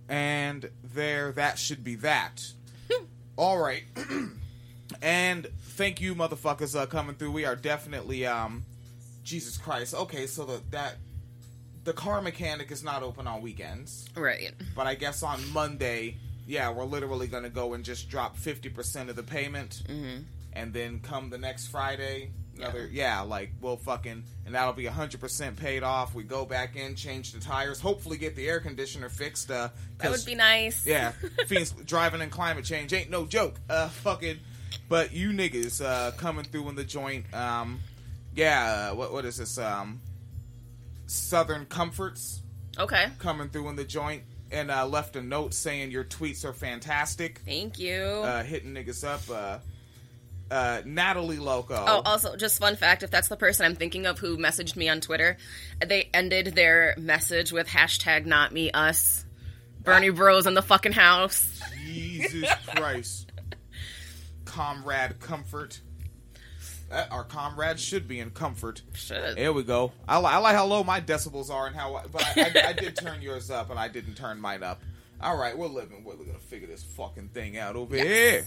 And that should be that. All right. And thank you, motherfuckers, coming through. We are definitely, Jesus Christ. Okay, so the car mechanic is not open on weekends. Right. But I guess on Monday, yeah, we're literally going to go and just drop 50% of the payment. Mm-hmm. And then come the next Friday, we'll fucking, and that'll be 100% paid off. We go back in, change the tires, hopefully get the air conditioner fixed. That would be nice. Yeah, Phoenix driving in climate change ain't no joke. But you niggas coming through in the joint. What is this? Southern Comforts. Okay. Coming through in the joint. And left a note saying your tweets are fantastic. Thank you. Hitting niggas up. Natalie Loco. Oh, also, just fun fact, if that's the person I'm thinking of who messaged me on Twitter, they ended their message with hashtag not me, us. Bernie Bros in the fucking house. Jesus Christ. Comrade comfort. Our comrades should be in comfort. Should. There we go. I like how low my decibels are, and but I did turn yours up, and I didn't turn mine up. All right, we're living. We're gonna figure this fucking thing out over here,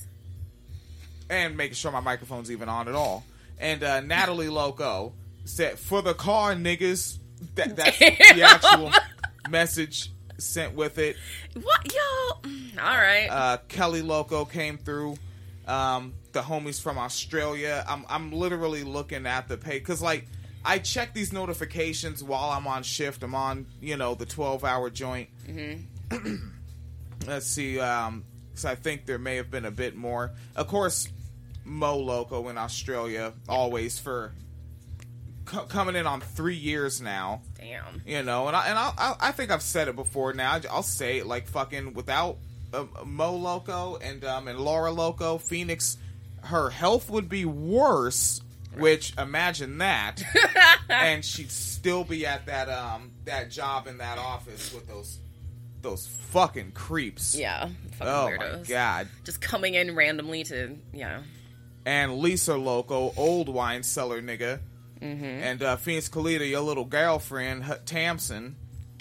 and making sure my microphone's even on at all. And Natalie Loco said, "For the car, niggas." That's the actual message sent with it. What, yo? All right. Kelly Loco came through. The homies from Australia. I'm literally looking at the pay because I check these notifications while I'm on shift. I'm on the 12-hour joint. Mm-hmm. Let's see. So I think there may have been a bit more. Of course, Mo Loco in Australia always for coming in on 3 years now. Damn. And I think I've said it before. Now I'll say it fucking without Mo Loco and Laura Loco, Phoenix. Her health would be worse, which imagine that, and she'd still be at that job in that office with those fucking creeps. Yeah, fucking weirdos. My god, just coming in randomly to And Lisa Loco, old wine cellar nigga, and Phoenix Kalita, your little girlfriend Tamsin.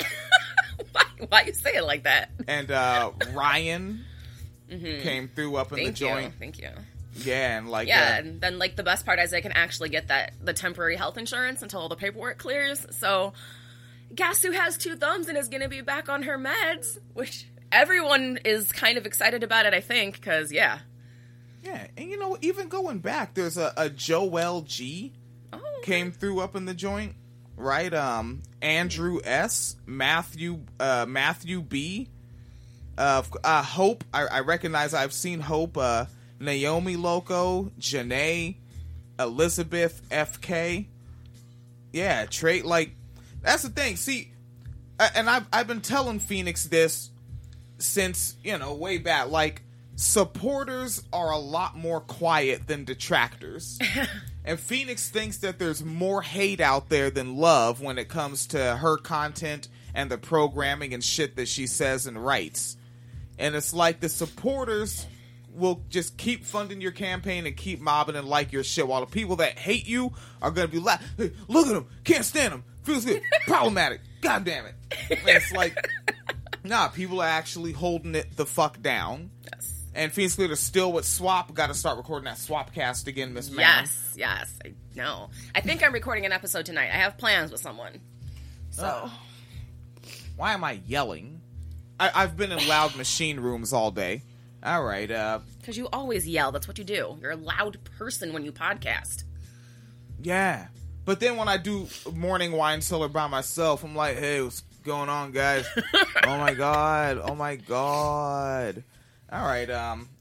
Why you say it like that? And Ryan came through up in the joint. Thank you. Yeah, and and then the best part is I can actually get the temporary health insurance until all the paperwork clears. So, guess who has 2 thumbs and is going to be back on her meds? Which everyone is kind of excited about it, I think, because yeah, and even going back, there's a Joel G came through up in the joint, right? Andrew S, Matthew B, Hope. I recognize. I've seen Hope. Naomi Loco, Janae, Elizabeth FK. Yeah, Trey, that's the thing. See, and I've been telling Phoenix this since, way back. Supporters are a lot more quiet than detractors. And Phoenix thinks that there's more hate out there than love when it comes to her content and the programming and shit that she says and writes. And it's the supporters will just keep funding your campaign and keep mobbing and like your shit, while the people that hate you are going to be hey, look at him, can't stand him, feels good, problematic, god damn it. And it's nah, people are actually holding it the fuck down. Yes. And Phoenix Leader still with Swap. Got to start recording that Swapcast again, Miss Man. Yes, I know. I think I'm recording an episode tonight. I have plans with someone. So. Why am I yelling? I've been in loud machine rooms all day. All right. Because you always yell. That's what you do. You're a loud person when you podcast. Yeah. But then when I do morning wine cellar by myself, I'm like, hey, what's going on, guys? Oh, my God. Oh, my God. All right.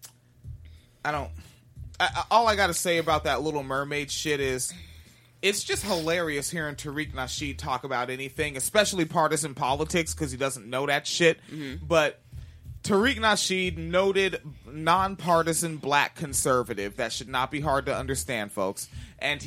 All I got to say about that Little Mermaid shit is it's just hilarious hearing Tariq Nasheed talk about anything, especially partisan politics, because he doesn't know that shit. Mm-hmm. But Tariq Nasheed, noted nonpartisan black conservative. That should not be hard to understand, folks. And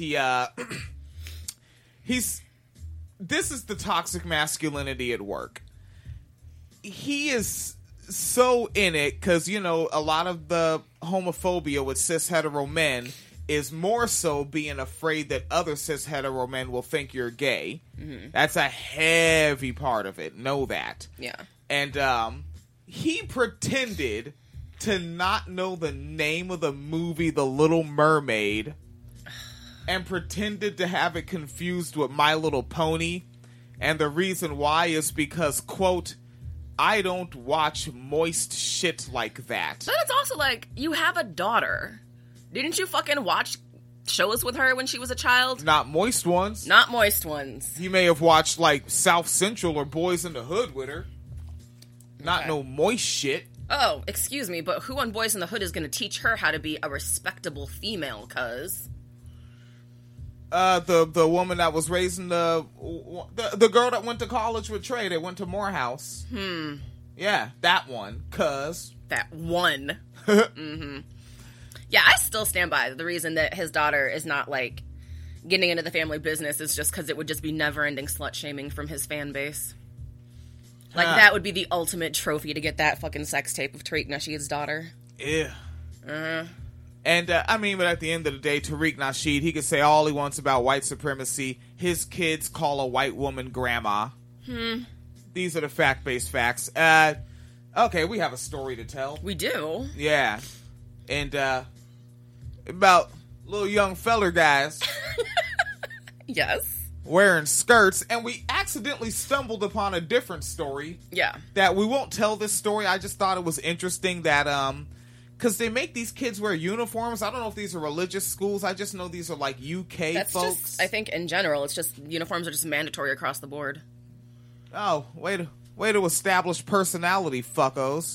this is the toxic masculinity at work. He is so in it because, a lot of the homophobia with cis hetero men is more so being afraid that other cis hetero men will think you're gay. Mm-hmm. That's a heavy part of it. Know that. Yeah. And he pretended to not know the name of the movie The Little Mermaid and pretended to have it confused with My Little Pony. And the reason why is because, quote, I don't watch moist shit like that. But it's also like, you have a daughter. Didn't you fucking watch shows with her when she was a child? Not moist ones. Not moist ones. He may have watched, like, South Central or Boys in the Hood with her. Not no moist shit. Oh, excuse me, but who on Boys in the Hood is going to teach her how to be a respectable female, cuz? The woman that was raising the girl that went to college with Trey, that went to Morehouse. Yeah, that one, cuz. That one. Mm-hmm. Yeah, I still stand by the reason that his daughter is not, like, getting into the family business is just because it would just be never-ending slut-shaming from his fan base. Like, that would be the ultimate trophy to get that fucking sex tape of Tariq Nasheed's daughter. Yeah. And, I mean, but at the end of the day, Tariq Nasheed, he could say all he wants about white supremacy. His kids call a white woman grandma. These are the fact-based facts. Okay, we have a story to tell. We do? Yeah. And, about little young feller guys. Yes. Wearing skirts, and we accidentally stumbled upon a different story. Yeah. That we won't tell this story. I just thought it was interesting that, because they make these kids wear uniforms. I don't know if these are religious schools. I just know these are, like, UK That's folks. Just, I think, in general, it's just, uniforms are just mandatory across the board. Oh, way to establish personality, fuckos.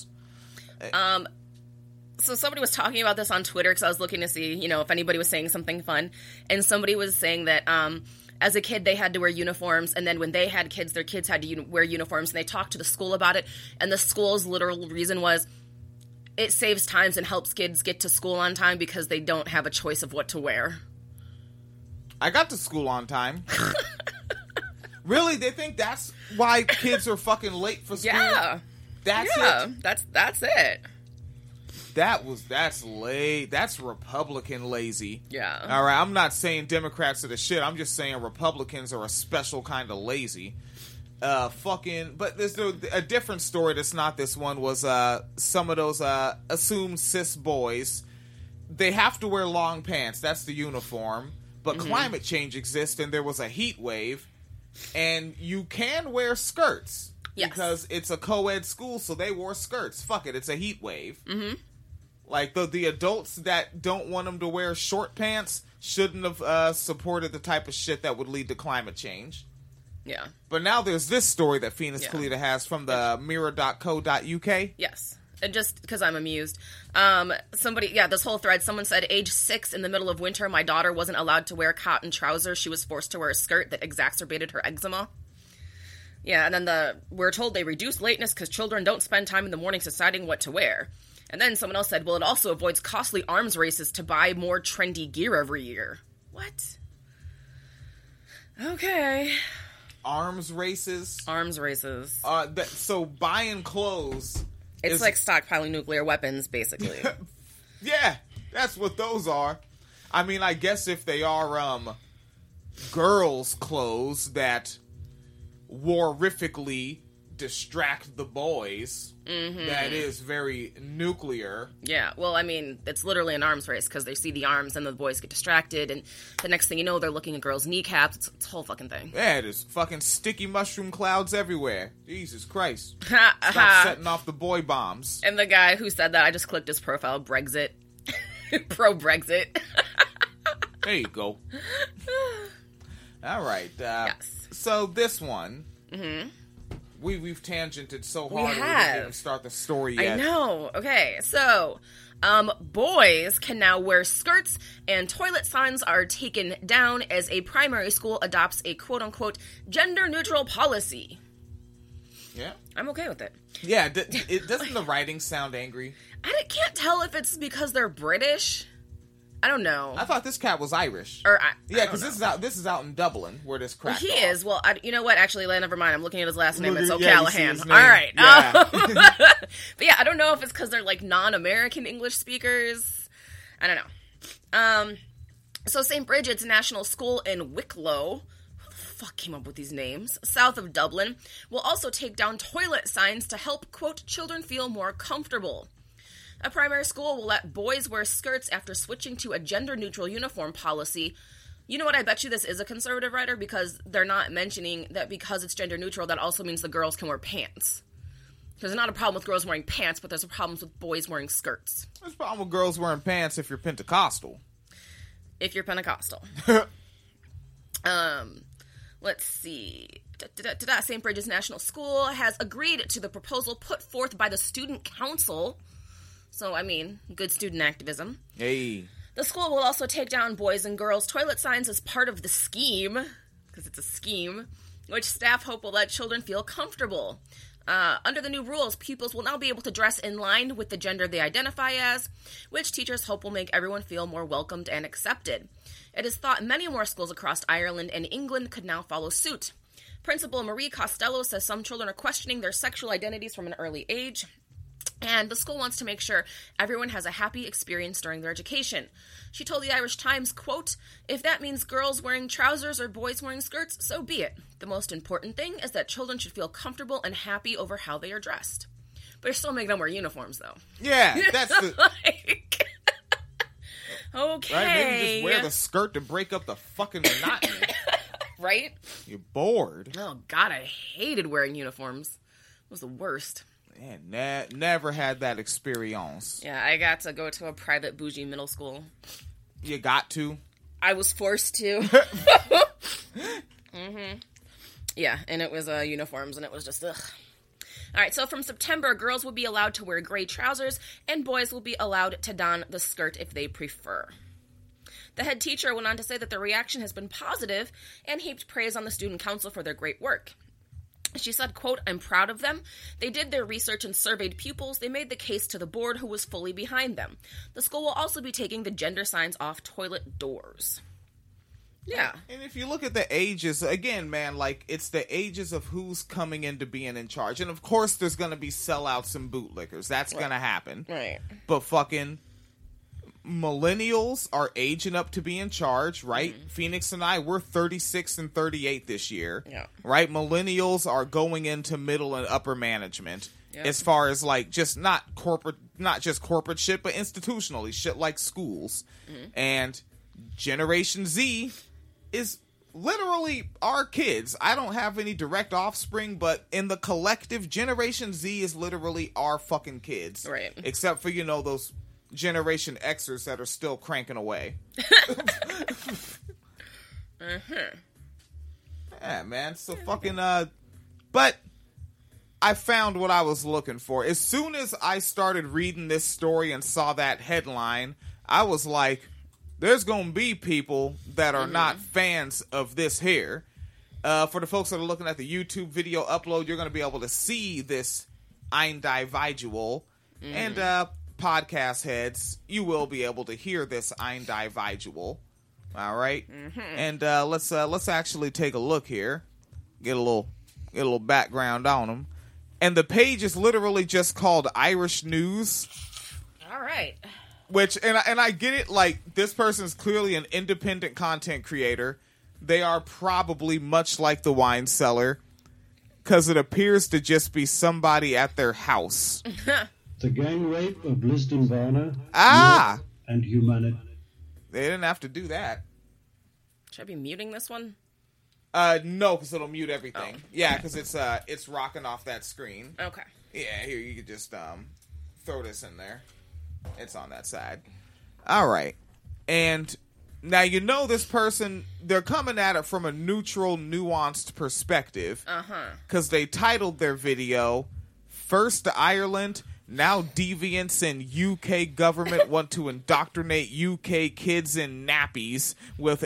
So somebody was talking about this on Twitter, because I was looking to see, you know, if anybody was saying something fun, and somebody was saying that, as a kid, they had to wear uniforms, and then when they had kids, their kids had to wear uniforms, and they talked to the school about it, and the school's literal reason was it saves times and helps kids get to school on time because they don't have a choice of what to wear. I got to school on time. Really? They think that's why kids are fucking late for school? Yeah. That's it? That's it. That's late. That's Republican lazy. Yeah. All right, I'm not saying Democrats are the shit. I'm just saying Republicans are a special kind of lazy. But there's a different story that's not this one was, some of those, assumed cis boys, they have to wear long pants. That's the uniform. But climate change exists and there was a heat wave and you can wear skirts. Yes. Because it's a co-ed school, so they wore skirts. Fuck it, it's a heat wave. Like, the adults that don't want them to wear short pants shouldn't have supported the type of shit that would lead to climate change. Yeah. But now there's this story that Phoenix Kalita has from the mirror.co.uk. Yes. And just because I'm amused. This whole thread, someone said, age 6 in the middle of winter, my daughter wasn't allowed to wear cotton trousers. She was forced to wear a skirt that exacerbated her eczema. Yeah, and then we're told they reduce lateness because children don't spend time in the mornings deciding what to wear. And then someone else said, well, it also avoids costly arms races to buy more trendy gear every year. What? Okay. Arms races? Arms races. So buying clothes... It's like stockpiling nuclear weapons, basically. Yeah, that's what those are. I mean, I guess if they are, girls' clothes that horrifically distract the boys, that is very nuclear. Yeah, well, I mean, it's literally an arms race, because they see the arms and the boys get distracted, and the next thing you know, they're looking at girls' kneecaps. It's a whole fucking thing. Yeah, there's fucking sticky mushroom clouds everywhere. Jesus Christ. Stop setting off the boy bombs. And the guy who said that, I just clicked his profile, Brexit. Pro-Brexit. There you go. All right. Yes. So this one... We've tangented so hard we didn't even start the story yet. I know. Okay, so boys can now wear skirts, and toilet signs are taken down as a primary school adopts a quote-unquote gender-neutral policy. Yeah. I'm okay with it. Yeah, doesn't the writing sound angry? I can't tell if it's because they're British. I don't know. I thought this cat was Irish. Yeah, because this is out in Dublin where this cracked He off. is. Well, you know what? Actually, never mind. I'm looking at his last name. It's Yeah, O'Callahan. All right. Yeah. But yeah, I don't know if it's because they're like non-American English speakers. I don't know. So St. Bridget's National School in Wicklow. What the fuck came up with these names, south of Dublin, will also take down toilet signs to help, quote, children feel more comfortable. A primary school will let boys wear skirts after switching to a gender-neutral uniform policy. You know what? I bet you this is a conservative writer, because they're not mentioning that because it's gender-neutral, that also means the girls can wear pants. Because there's not a problem with girls wearing pants, but there's a problem with boys wearing skirts. There's a problem with girls wearing pants if you're Pentecostal. If you're Pentecostal. Let's see. St. Bridget's National School has agreed to the proposal put forth by the Student Council. So, I mean, good student activism. Hey. The school will also take down boys and girls toilet signs as part of the scheme, because it's a scheme, which staff hope will let children feel comfortable. Under the new rules, pupils will now be able to dress in line with the gender they identify as, which teachers hope will make everyone feel more welcomed and accepted. It is thought many more schools across Ireland and England could now follow suit. Principal Marie Costello says some children are questioning their sexual identities from an early age, and the school wants to make sure everyone has a happy experience during their education. She told the Irish Times, quote, "If that means girls wearing trousers or boys wearing skirts, so be it. The most important thing is that children should feel comfortable and happy over how they are dressed." But you're still making them wear uniforms, though. Yeah, that's the... like, okay. Right? Maybe just wear the skirt to break up the fucking monotony. Right? You're bored. Oh, God, I hated wearing uniforms. It was the worst. Man, never had that experience. Yeah, I got to go to a private bougie middle school. You got to? I was forced to. Mm-hmm. Yeah, and it was uniforms, and it was just, ugh. All right, so from September, girls will be allowed to wear gray trousers, and boys will be allowed to don the skirt if they prefer. The head teacher went on to say that the reaction has been positive and heaped praise on the student council for their great work. She said, quote, "I'm proud of them. They did their research and surveyed pupils. They made the case to the board, who was fully behind them. The school will also be taking the gender signs off toilet doors." Yeah. And if you look at the ages, again, man, like, it's the ages of who's coming into being in charge. And, of course, there's going to be sellouts and bootlickers. That's going to happen. Right. But fucking millennials are aging up to be in charge, right? Mm-hmm. Phoenix and I, we're 36 and 38 this year. Yeah. Right? Millennials are going into middle and upper management. Yep. As far as, like, just not just corporate shit, but institutionally shit like schools. Mm-hmm. And Generation Z is literally our kids. I don't have any direct offspring, but in the collective, Generation Z is literally our fucking kids. Right. Except for, those Generation Xers that are still cranking away. Mm-hmm. Yeah, man. So fucking, but I found what I was looking for. As soon as I started reading this story and saw that headline, I was like, there's gonna be people that are not fans of this here. For the folks that are looking at the YouTube video upload, you're gonna be able to see this Ein Die Vigil. And podcast heads, you will be able to hear this Ein Die Vigil. All right, and let's actually take a look here. Get a little background on them. And the page is literally just called Irish News. All right. Which, and I get it, like, this person's clearly an independent content creator. They are probably much like the wine cellar, because it appears to just be somebody at their house. The gang rape of Liston Varner. And humanity. They didn't have to do that. Should I be muting this one? No, because it'll mute everything. Oh. Yeah, because it's rocking off that screen. Okay. Yeah, here, you could just throw this in there. It's on that side. All right. And now this person, they're coming at it from a neutral, nuanced perspective. Because they titled their video, "First to Ireland, now deviants in UK government want to indoctrinate UK kids in nappies with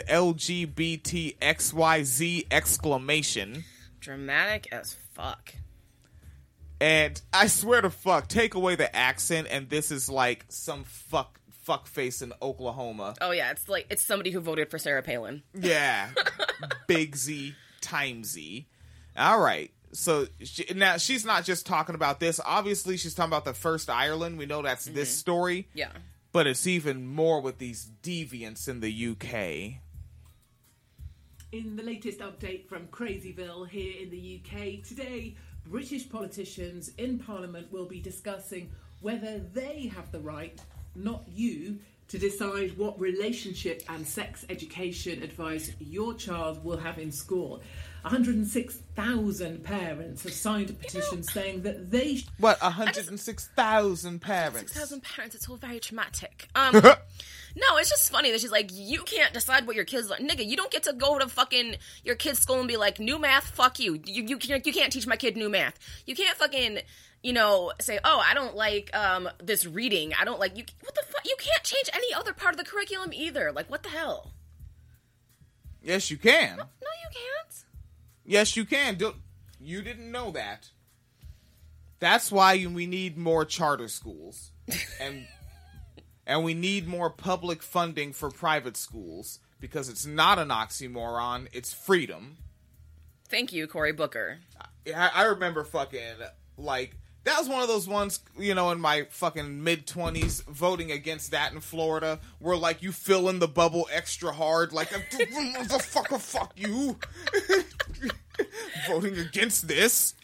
LGBTXYZ exclamation." Dramatic as fuck. And I swear to fuck, take away the accent, and this is like some fuck face in Oklahoma. Oh yeah, it's somebody who voted for Sarah Palin. Yeah, Big Z, Time Z. All right, so now she's not just talking about this. Obviously, she's talking about the First Ireland. We know that's this story. Yeah, but it's even more with these deviants in the UK. In the latest update from Crazyville here in the UK, today British politicians in Parliament will be discussing whether they have the right, not you, to decide what relationship and sex education advice your child will have in school. 106,000 parents have signed a petition saying that they... What, 106,000 parents? 6,000 parents, it's all very traumatic. No, it's just funny that she's like, you can't decide what your kids like. Nigga, you don't get to go to fucking your kid's school and be like, new math, fuck you. You can't teach my kid new math. You can't fucking, say, oh, I don't like this reading. I don't like, what the fuck? You can't change any other part of the curriculum either. Like, what the hell? Yes, you can. No, you can't. Yes, you can. You didn't know that. That's why we need more charter schools. And we need more public funding for private schools, because it's not an oxymoron, it's freedom. Thank you, Cory Booker. I remember fucking, like, that was one of those ones, in my fucking mid-20s, voting against that in Florida, where, like, you fill in the bubble extra hard, like, motherfucker, fuck you. Voting against this.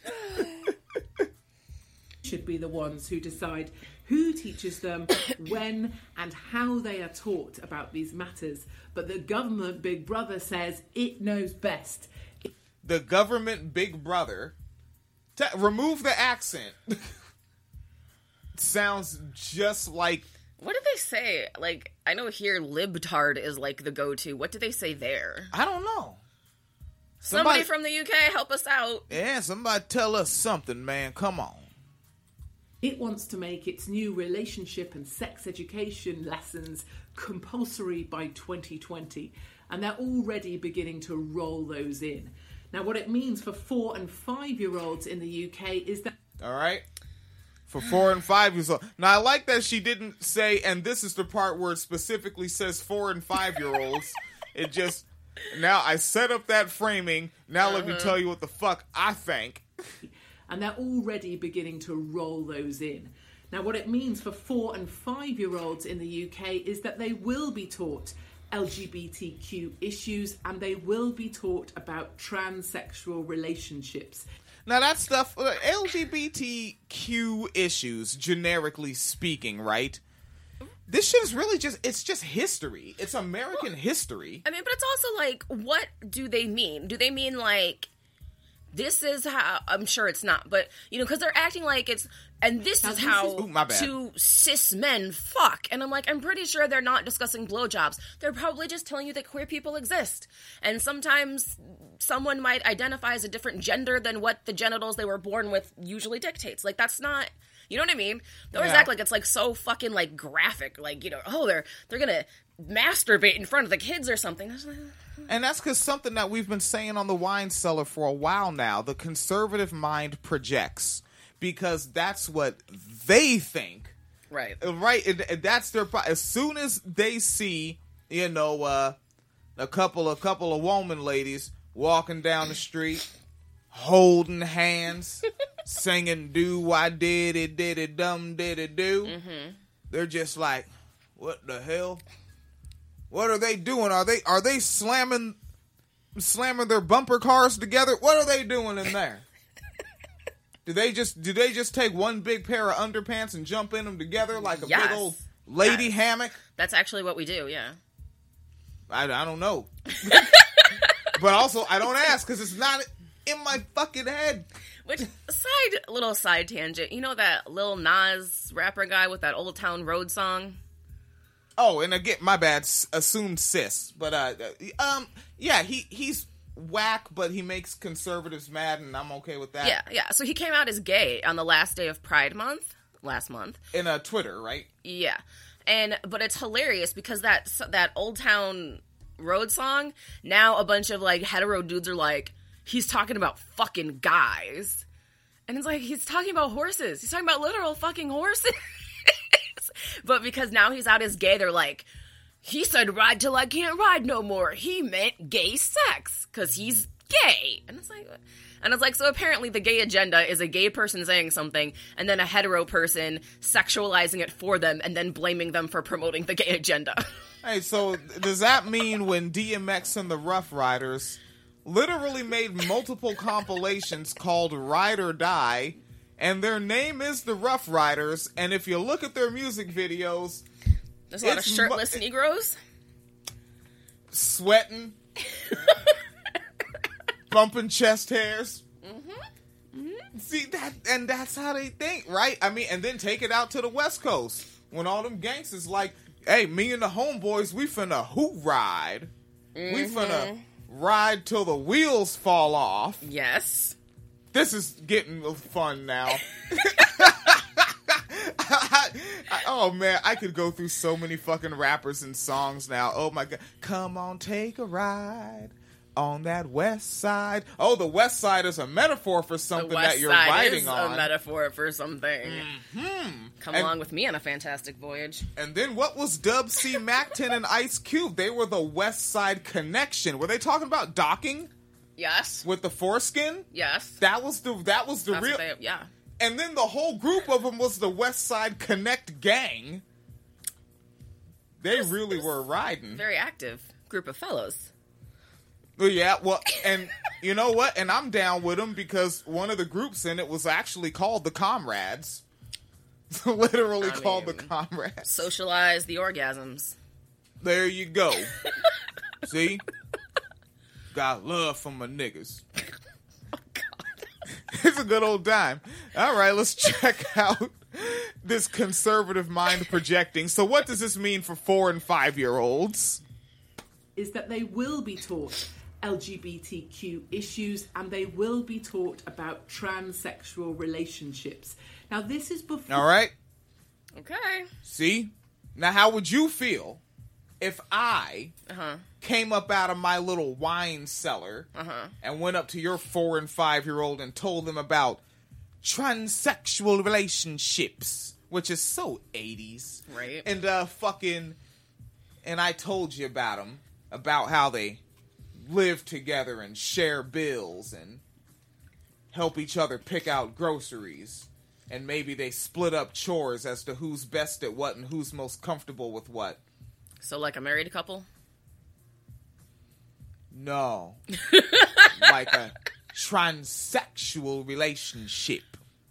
Should be the ones who decide who teaches them, when and how they are taught about these matters. But the government Big Brother says it knows best. The government Big Brother... remove the accent. Sounds just like... What did they say? Like, I know here libtard is like the go-to. What did they say there? I don't know. Somebody from the UK, help us out. Yeah, somebody tell us something, man. Come on. It wants to make its new relationship and sex education lessons compulsory by 2020, and they're already beginning to roll those in. Now, what it means for 4 and 5-year-olds in the UK is that... All right. For 4 and 5 years old. Now, I like that she didn't say, and this is the part where it specifically says 4 and 5-year-olds. It just... Now, I set up that framing. Now let me tell you what the fuck I think. And they're already beginning to roll those in. Now, what it means for 4 and 5-year-olds in the UK is that they will be taught LGBTQ issues, and they will be taught about transsexual relationships. Now, that stuff, LGBTQ issues, generically speaking, right? This shit is really it's just history. It's American history. I mean, but it's also like, what do they mean? Do they mean like... This is how, I'm sure it's not, but, because they're acting like it's, and this is how two cis men fuck. And I'm like, I'm pretty sure they're not discussing blowjobs. They're probably just telling you that queer people exist. And sometimes someone might identify as a different gender than what the genitals they were born with usually dictates. Like, that's not, you know what I mean? They always act like it's, like, so fucking, like, graphic. Like, they're gonna masturbate in front of the kids or something. And that's because something that we've been saying on the Wine Cellar for a while now, the conservative mind projects, because that's what they think. Right. Right. And that's their... As soon as they see, a couple of woman ladies walking down the street, holding hands, singing "Do I did it dum did it do," they're just like, what the hell? What are they doing? Are they slamming their bumper cars together? What are they doing in there? Do they just take one big pair of underpants and jump in them together like a big old lady hammock? That's actually what we do, yeah. I don't know. But also, I don't ask because it's not in my fucking head. Which, little side tangent. You know that Lil Nas rapper guy with that Old Town Road song? Oh, and again, my bad, assumed cis. But, yeah, he's whack, but he makes conservatives mad, and I'm okay with that. Yeah. So he came out as gay on the last day of Pride Month, last month. In Twitter, right? Yeah. But it's hilarious because that Old Town Road song, now a bunch of, like, hetero dudes are like, he's talking about fucking guys. And it's like, he's talking about horses. He's talking about literal fucking horses. But because now he's out as gay, they're like, he said ride till I can't ride no more. He meant gay sex because he's gay. And it's like, so apparently the gay agenda is a gay person saying something and then a hetero person sexualizing it for them and then blaming them for promoting the gay agenda. Hey, so does that mean when DMX and the Rough Riders literally made multiple compilations called Ride or Die, and their name is the Rough Riders, and if you look at their music videos... There's a lot of shirtless Negroes. Sweating. Bumping chest hairs. See, that's how they think, right? I mean, and then take it out to the West Coast. When all them gangsters like, hey, me and the homeboys, we finna hoot ride. We finna ride till the wheels fall off. Yes. This is getting fun now. Oh man, I could go through so many fucking rappers and songs now. Oh my god. Come on, take a ride on that west side. Oh, the west side is a metaphor for something that you're riding on. A metaphor for something. Come along with me on a fantastic voyage. And then what was Dub C, Mac-10, and Ice Cube? They were the West Side Connection. Were they talking about docking? Yes. With the foreskin? Yes. That was the real. Yeah. And then the whole group of them was the West Side Connect gang. They really were riding. Very active group of fellows. Yeah, well, and you know what? And I'm down with them because one of the groups in it was actually called the Comrades. Literally called the Comrades. Socialize the orgasms. There you go. See? Got love from my niggas. It's a good old time. All right, let's check out this conservative mind projecting. So what does this mean for 4 and 5-year-olds? Is that they will be taught LGBTQ issues and they will be taught about transsexual relationships. Now, this is before... All right. Okay. See? Now, how would you feel if I came up out of my little wine cellar and went up to your 4 and 5-year-old and told them about transsexual relationships, which is so 80s. Right. And and I told you about them, about how they live together and share bills and help each other pick out groceries. And maybe they split up chores as to who's best at what and who's most comfortable with what. So like a married couple? No. Like a transsexual relationship.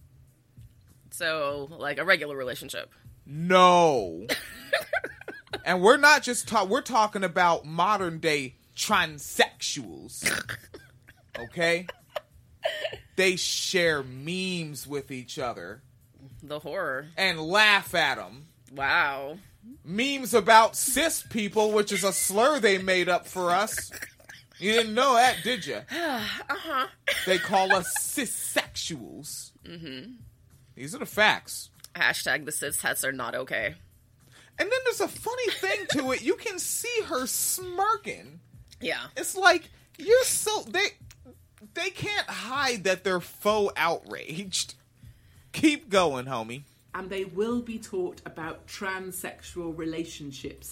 So like a regular relationship? No. And we're not just we're talking about modern day transsexuals. Okay? They share memes with each other. The horror. And laugh at them. Wow. Memes about cis people, which is a slur they made up for us. You didn't know that, did you? They call us cissexuals. These are the facts. Hashtag the cis hets are not okay. And then there's a funny thing to it. You can see her smirking. Yeah. It's like, you're so... They can't hide that they're faux outraged. Keep going, homie. And they will be taught about transsexual relationships.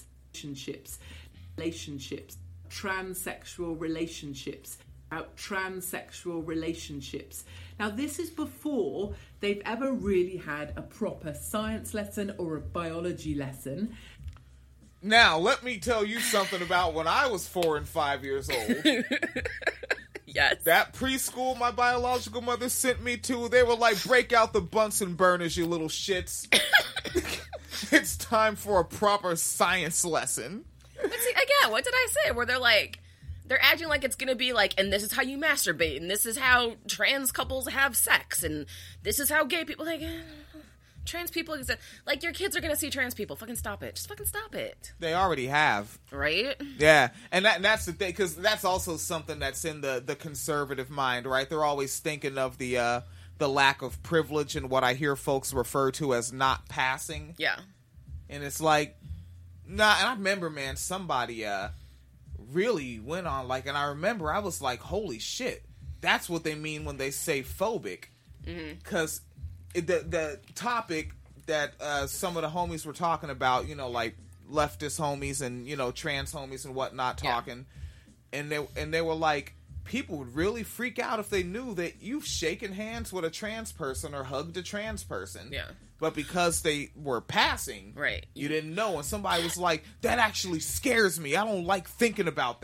Transsexual relationships. About transsexual relationships. Now, this is before they've ever really had a proper science lesson or a biology lesson. Now, let me tell you something about when I was 4 and 5 years old. Yes. That preschool my biological mother sent me to, they were like, break out the Bunsen burners, you little shits. It's time for a proper science lesson. But see, again, what did I say? Where they're acting like it's gonna be like, and this is how you masturbate, and this is how trans couples have sex, and this is how gay people, like, trans people, like, your kids are gonna see trans people. Fucking stop it. Just fucking stop it. They already have. Right? Yeah, and that's the thing, because that's also something that's in the conservative mind, right? They're always thinking of the lack of privilege and what I hear folks refer to as not passing. Yeah. And it's like, nah, and I remember, man, somebody really went on, like, and I remember I was like, holy shit, that's what they mean when they say phobic. Because the topic that some of the homies were talking about, you know, like leftist homies and, you know, trans homies and whatnot talking, and they were like, people would really freak out if they knew that you've shaken hands with a trans person or hugged a trans person. Yeah. But because they were passing, right, you didn't know. And somebody was like, that actually scares me. I don't like thinking about that.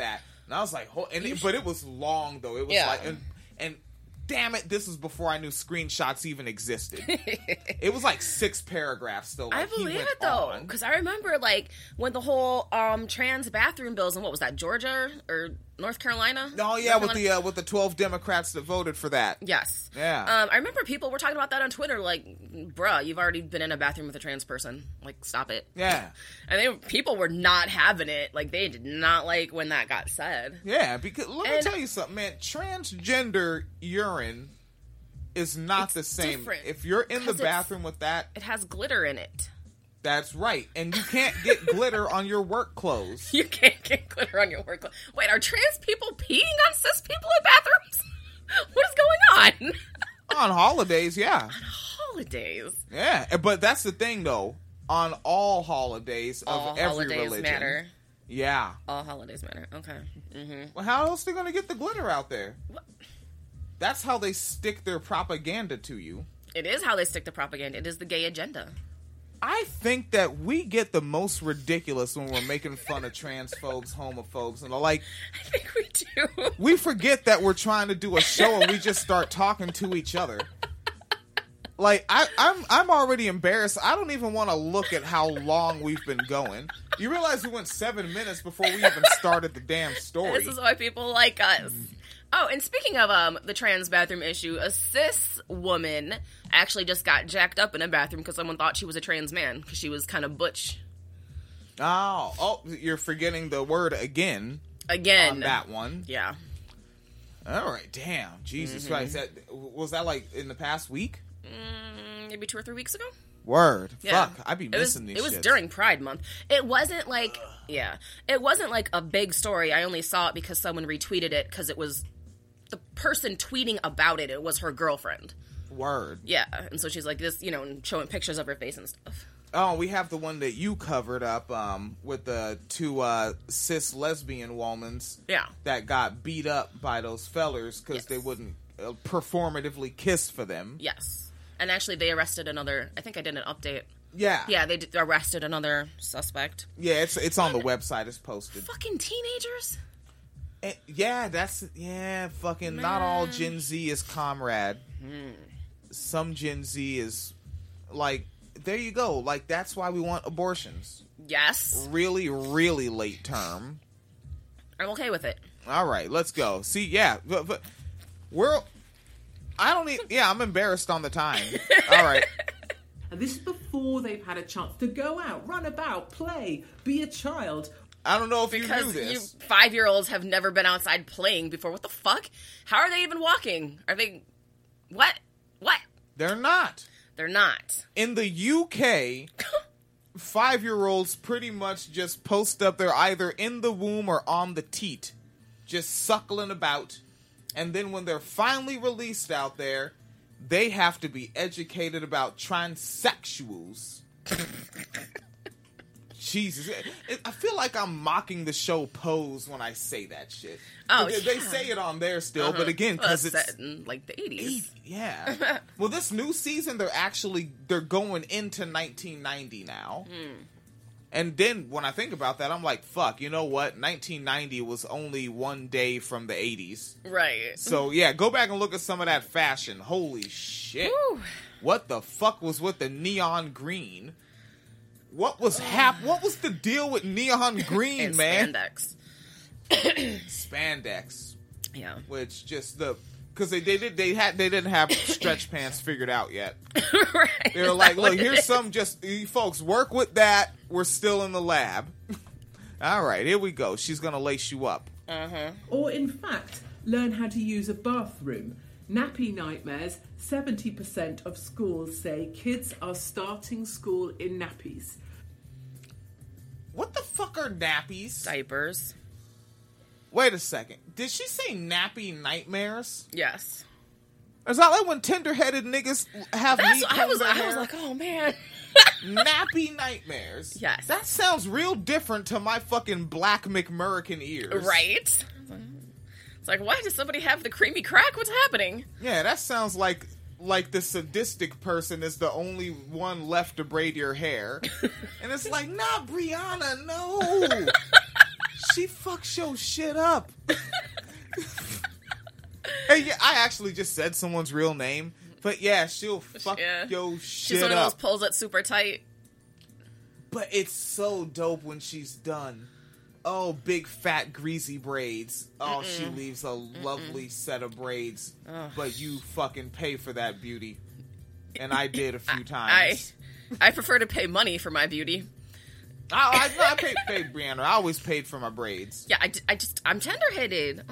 And I was like, but it was long though. It was like, and damn it, this was before I knew screenshots even existed. It was like 6 paragraphs though. Like, I believe it though, because I remember like when the whole trans bathroom bills and what was that, Georgia or North Carolina? Oh yeah, with the 12 Democrats that voted for that. Yes. Yeah. I remember people were talking about that on Twitter, like, bruh, you've already been in a bathroom with a trans person. Like, stop it. Yeah. And people were not having it. Like, they did not like when that got said. Yeah, because let me tell you something, man. Transgender urine is not the same. Different, if you're in the bathroom with that, it has glitter in it. That's right. And you can't get glitter on your work clothes. You can't get glitter on your work clothes. Wait, are trans people peeing on cis people in bathrooms? What is going on? On holidays, yeah. On holidays? Yeah, but that's the thing, though. On all holidays of every religion. All holidays matter. Yeah. All holidays matter. Okay. Mm-hmm. Well, how else are they going to get the glitter out there? What? That's how they stick their propaganda to you. It is how they stick the propaganda. It is the gay agenda. I think that we get the most ridiculous when we're making fun of transphobes, homophobes, and like. I think we do. We forget that we're trying to do a show and we just start talking to each other. Like I'm already embarrassed. I don't even want to look at how long we've been going. You realize we went 7 minutes before we even started the damn story. This is why people like us. Oh, and speaking of the trans bathroom issue, a cis woman actually just got jacked up in a bathroom because someone thought she was a trans man because she was kind of butch. Oh, you're forgetting the word again. Again. On that one. Yeah. All right, damn. Jesus Christ. Was that like in the past week? Maybe 2 or 3 weeks ago. Word. Yeah. Fuck. I'd be missing these shits. It was during Pride Month. It wasn't like, it wasn't like a big story. I only saw it because someone retweeted it because it was the person tweeting about it. It was her girlfriend. Word. Yeah. And so she's like this, and showing pictures of her face and stuff. Oh, we have the one that you covered up with the 2 cis lesbian womans that got beat up by those fellers because they wouldn't performatively kiss for them. Yes. And actually, they arrested another. I think I did an update. Yeah. Yeah, they arrested another suspect. Yeah, it's on the website. It's posted. Fucking teenagers. Fucking not all Gen Z is comrade. Some Gen Z is like, there you go. Like, that's why we want abortions. Yes. Really, really late term. I'm okay with it. All right, let's go. See, but I'm embarrassed on the time. All right. And this is before they've had a chance to go out, run about, play, be a child. I don't know if because you knew this. You 5-year-olds have never been outside playing before. What the fuck? How are they even walking? Are they... What? They're not. They're not. In the UK, 5-year-olds pretty much just post up. They're either in the womb or on the teat, just suckling about. And then when they're finally released out there, they have to be educated about transsexuals. Jesus. I feel like I'm mocking the show Pose when I say that shit. Oh, They say it on there still, but again, because it's set in like the 80s. Yeah. Well, this new season, they're going into 1990 now. And then when I think about that, I'm like, fuck, you know what? 1990 was only one day from the 80s. Right. So, yeah, go back and look at some of that fashion. Holy shit. Woo. What the fuck was with the neon green? What was what was the deal with neon green, and man? Spandex. Spandex. Yeah. Which just because they didn't have stretch pants figured out yet. Right. They were like, look, here's some, just, you folks, work with that. We're still in the lab. All right, here we go. She's going to lace you up. Or, in fact, learn how to use a bathroom. Nappy nightmares. 70% of schools say kids are starting school in nappies. What the fuck are nappies? Diapers. Wait a second. Did she say nappy nightmares? Yes. Is that like when tender-headed niggas have meat I was hair? like, oh, man. Nappy nightmares. Yes. That sounds real different to my fucking black McMurrican ears. Right? It's like, why does somebody have the creamy crack? What's happening? Yeah, that sounds like the sadistic person is the only one left to braid your hair. And it's like, nah, Brianna, no. She fucks your shit up. Hey, yeah, I actually just said someone's real name, but yeah, she'll fuck your shit She's one of those pulls that's super tight. But it's so dope when she's done. Oh, big fat greasy braids. Oh, she leaves a lovely set of braids. But you fucking pay for that beauty. And I did a few times. I prefer to pay money for my beauty. I paid Brianna. I always paid for my braids. Yeah, I'm tender-headed.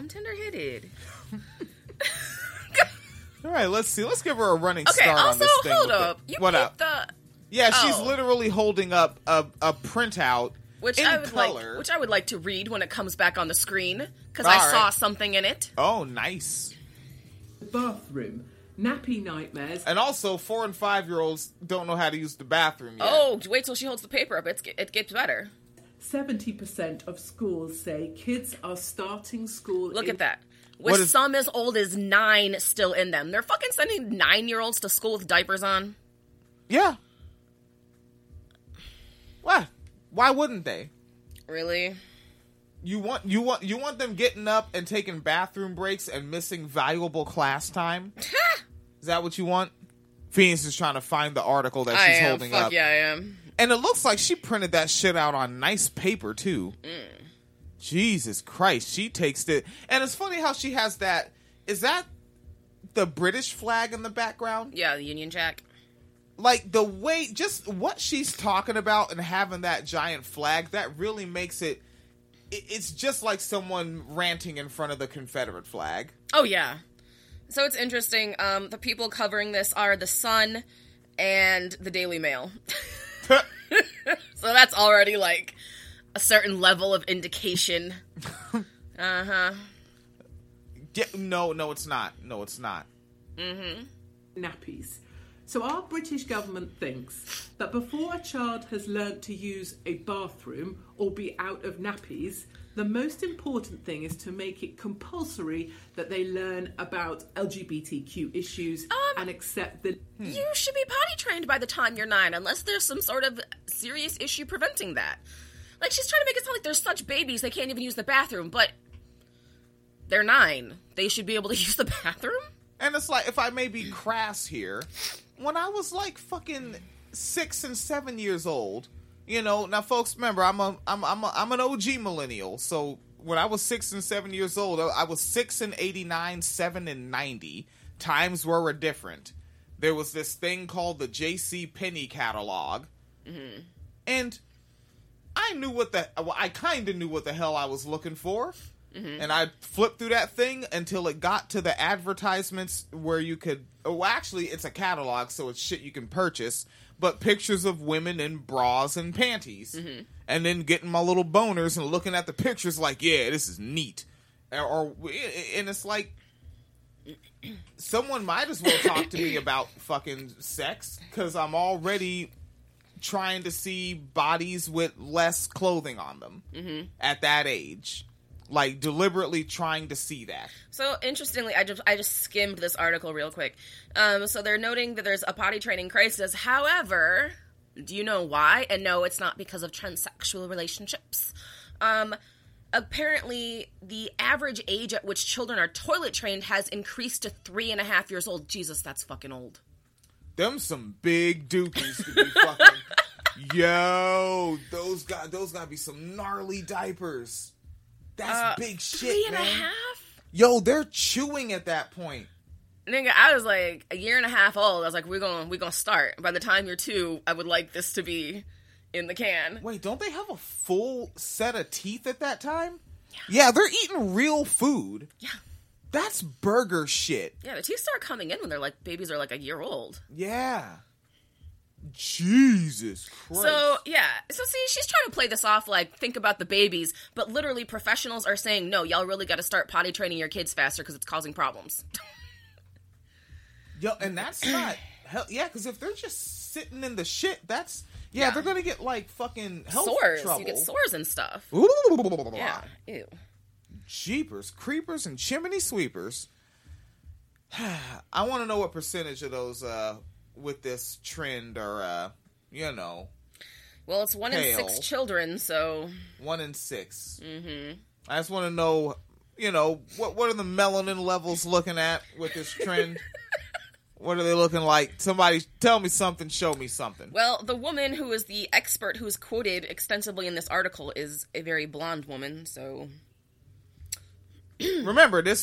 All right, let's see. Let's give her a running start on this thing. Hold up. What up? Yeah, she's literally holding up a printout which in I would color. which I would like to read when it comes back on the screen, because I saw something in it. Oh, nice. Bathroom. Nappy nightmares. And also, 4 and 5-year-olds don't know how to use the bathroom yet. Oh, wait till she holds the paper up. It gets better. 70% of schools say kids are starting school. Look at that. With some as old as 9 still in them. They're fucking sending 9-year-olds to school with diapers on. Yeah. What? Why wouldn't they? Really? You want them getting up and taking bathroom breaks and missing valuable class time? Is that what you want? Phoenix is trying to find the article that she's holding up. Yeah, I am. And it looks like she printed that shit out on nice paper, too. Jesus Christ, she takes it. And it's funny how she has that. Is that the British flag in the background? Yeah, the Union Jack. Like, the way, just what she's talking about and having that giant flag, that really makes it, it's just like someone ranting in front of the Confederate flag. Oh, yeah. So it's interesting. The people covering this are The Sun and the Daily Mail. So that's already, like, a certain level of indication. Uh-huh. Yeah, no, it's not. No, it's not. Mm-hmm. Nappies. So our British government thinks that before a child has learnt to use a bathroom or be out of nappies, the most important thing is to make it compulsory that they learn about LGBTQ issues and accept that... You should be potty trained by the time you're 9, unless there's some sort of serious issue preventing that. Like, she's trying to make it sound like they're such babies they can't even use the bathroom, but they're 9. They should be able to use the bathroom? And it's like, if I may be crass here, when I was like fucking 6 and 7 years old, you know, now folks, remember, I'm an OG millennial, so when I was 6 and 7 years old, I was 6 in 89, 7 in 90. Times were different. There was this thing called the J.C. Penney catalog, and I kind of knew what the hell I was looking for. And I flipped through that thing until it got to the advertisements where you could... Oh, actually, it's a catalog, so it's shit you can purchase, but pictures of women in bras and panties. And then getting my little boners and looking at the pictures like, yeah, this is neat. And it's like, someone might as well talk to me about fucking sex, because I'm already trying to see bodies with less clothing on them at that age. Like, deliberately trying to see that. So, interestingly, I just skimmed this article real quick. So they're noting that there's a potty training crisis. However, do you know why? And no, it's not because of transsexual relationships. Apparently, the average age at which children are toilet trained has increased to 3.5 years old. Jesus, that's fucking old. Them some big dookies to be fucking... Yo, those gotta be some gnarly diapers. That's big shit, 3.5? man. Yo, they're chewing at that point. Nigga, I was like a year and a half old. I was like, we're gonna start. By the time you're 2, I would like this to be in the can. Wait, don't they have a full set of teeth at that time? Yeah, they're eating real food. Yeah. That's burger shit. Yeah, the teeth start coming in when they're like, babies are like a year old. Yeah. Jesus Christ. So, yeah. So, see, she's trying to play this off like, think about the babies, but literally professionals are saying, no, y'all really got to start potty training your kids faster because it's causing problems. Yo, and that's not... Hell, yeah, because if they're just sitting in the shit, that's... Yeah, they're going to get, like, fucking health sores. trouble. You get sores and stuff. Ooh. Yeah. Ew. Jeepers, creepers, and chimney sweepers. I want to know what percentage of those... with this trend or, you know. Well, it's 1 in Hell. 6 children, so... 1 in 6. Mm-hmm. I just want to know, what are the melanin levels looking at with this trend? What are they looking like? Somebody tell me something, show me something. Well, the woman who is the expert who is quoted extensively in this article is a very blonde woman, so... Remember, this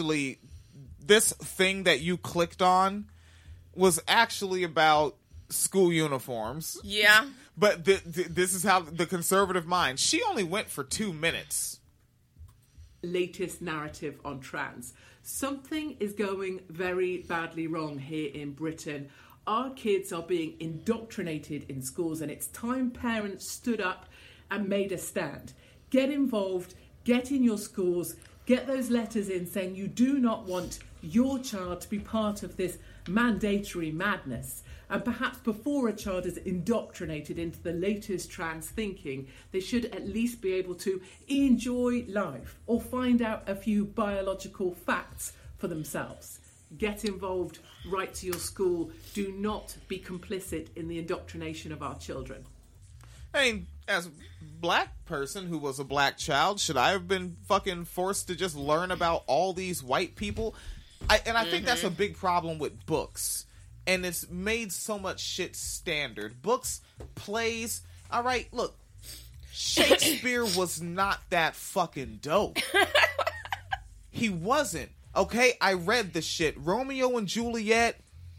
thing that you clicked on was actually about school uniforms. Yeah. But this is how the conservative mind, she only went for 2 minutes. Latest narrative on trans. Something is going very badly wrong here in Britain. Our kids are being indoctrinated in schools, and it's time parents stood up and made a stand. Get involved, get in your schools, get those letters in saying you do not want your child to be part of this mandatory madness. And perhaps before a child is indoctrinated into the latest trans thinking, they should at least be able to enjoy life or find out a few biological facts for themselves. Get involved, write to your school. Do not be complicit in the indoctrination of our children. I mean, as a black person who was a black child, should I have been fucking forced to just learn about all these white people? I think that's a big problem with books. And it's made so much shit standard. Books, plays. All right, look. Shakespeare was not that fucking dope. He wasn't. Okay, I read the shit. Romeo and Juliet,